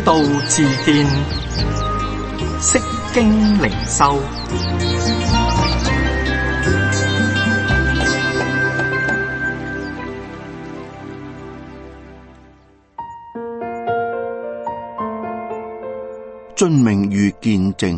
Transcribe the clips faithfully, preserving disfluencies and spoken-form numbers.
道自見，釋經靈修。 遵命與見證。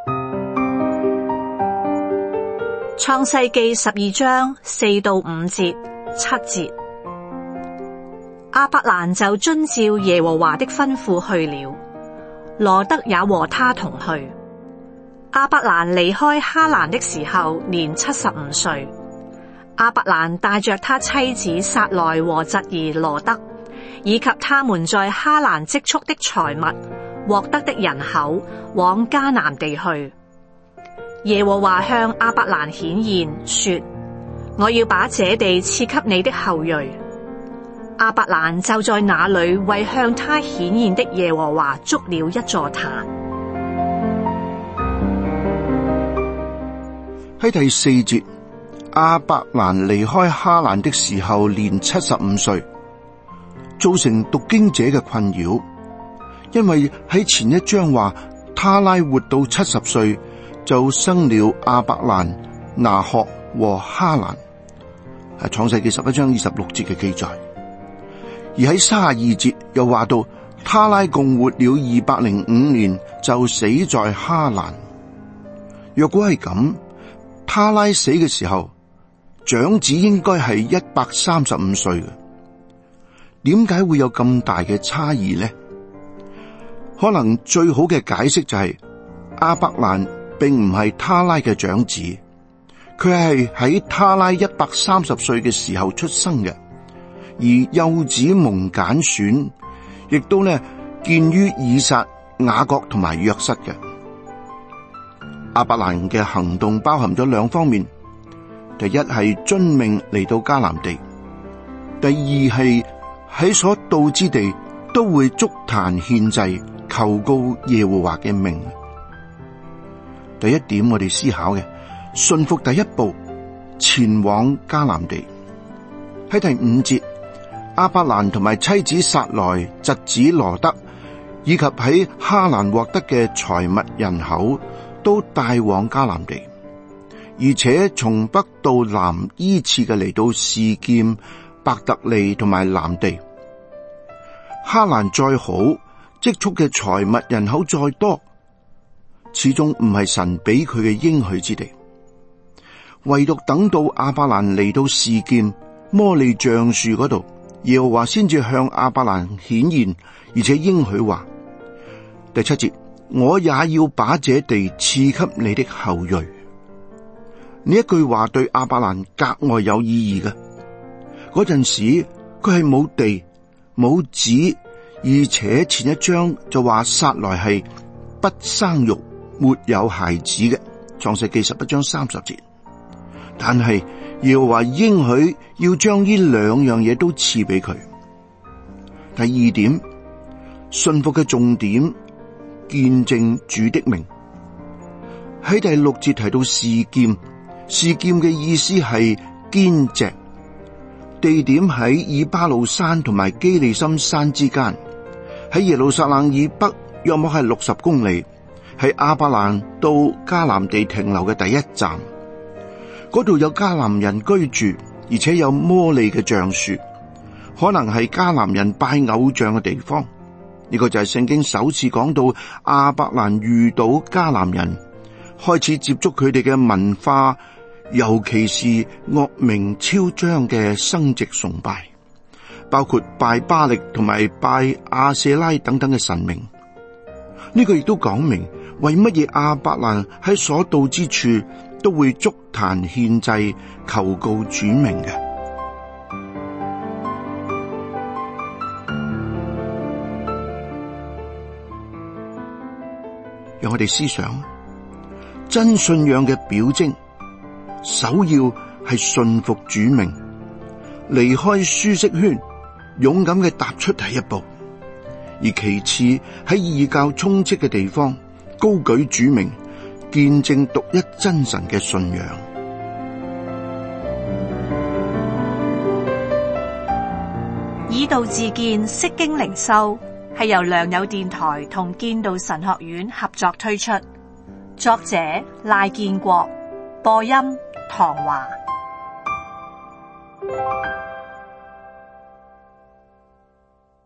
創世記十二章四到五節、七節，亞伯蘭就遵照耶和華的吩咐去了，羅得也和他同去。亞伯蘭離開哈蘭的時候年七十五歲。亞伯蘭帶着他妻子撒萊和侄兒羅得，以及他們在哈蘭積蓄的財物、獲得的人口，往迦南地去。耶和華向亞伯蘭顯現說：我要把這地賜給你的後裔。亞伯蘭就在那裏為向他顯現的耶和華築了一座壇。 喺第四節，亞伯蘭離開哈蘭的時候年七十五歲，造成讀經者嘅困擾，因為喺前一章話他拉活到七十歲就生了亞伯蘭、拿鶴和哈蘭，係創世記十一章二十六節嘅記載。而喺三十二節又話到他拉共活了二百零五年就死在哈蘭。若果係咁，他拉死嘅時候長子應該係一百三十五歲嘅，點解會有咁大嘅差異呢？可能最好嘅解釋就係亞伯蘭並唔係他拉嘅長子，佢係喺他拉一百三十歲嘅時候出生嘅，而幼子蒙揀選，亦都呢見於以撒、雅各同埋約瑟嘅。亞伯蘭嘅行動包含咗兩方面，第一係遵命嚟到迦南地，第二係喺所到之地都會築壇獻祭，求告耶和華嘅名。第一點我哋思考嘅，順服第一步，前往迦南地。喺第五節，亞伯蘭同埋妻子撒萊、侄子羅得，以及喺哈蘭獲得嘅財物人口，都帶往迦南地，而且從北到南依次嘅嚟到示劍、伯特利同埋南地。哈蘭再好，積蓄嘅財物人口再多，始終唔係神俾佢嘅應許之地。唯獨等到亞伯蘭嚟到示劍摩利橡樹嗰度，耶和華先至向亞伯蘭顯現，而且應許話，第七節，我也要把這地賜給你的後裔。呢一句話對亞伯蘭格外有意義嘅。嗰陣時佢係冇地冇子，而且前一章就話撒萊係不生育沒有孩子嘅，創世記十一章三十節。但係耶和華應許要將呢兩樣嘢都賜俾佢。第二點，信服嘅重點，見證主的名。喺第六節提到示劍，示劍嘅意思係堅石，地點喺以巴路山同埋基利心山之間，喺耶路撒冷以北約莫係六十公里，係亞伯蘭到迦南地停留嘅第一站。嗰度有迦南人居住，而且有摩利嘅橡樹，可能係迦南人拜偶像嘅地方。呢個就係聖經首次講到亞伯蘭遇到迦南人，開始接觸佢哋嘅文化，尤其是惡名昭彰嘅生殖崇拜，包括拜巴力同埋拜亞舍拉等等嘅神明。呢個亦都講明為乜嘢亞伯蘭喺所到之處都會築壇獻祭，求告主名嘅。讓我哋思想真信仰嘅表徵，首要係信服主名，離開舒適圈，勇敢嘅踏出第一步；而其次喺異教充斥嘅地方，高舉主名，見證獨一真神嘅信仰。 以道自見，釋經靈修。 係由良友電台同建道神學院合作推出，作者賴建國，播音唐華。